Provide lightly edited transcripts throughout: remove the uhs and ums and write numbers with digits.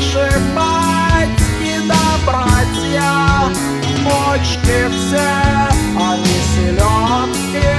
наши батьки да братья, почки все, они селедки.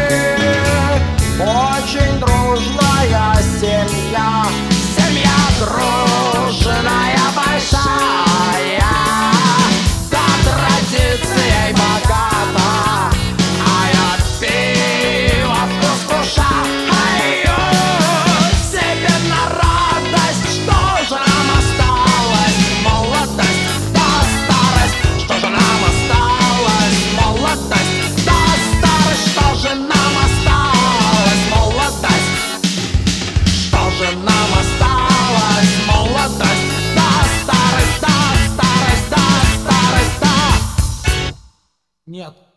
Очень дружная семья, семья дружная большая, да традицией богата, а я пиво вкушаю себе на радость. Что же нам осталось? Молодость да старость. Что же нам осталось? Молодость да старость. Что же нам осталось? Молодость. Что же нам осталось? Молодость да старость, да старость, да старость, да. Нет.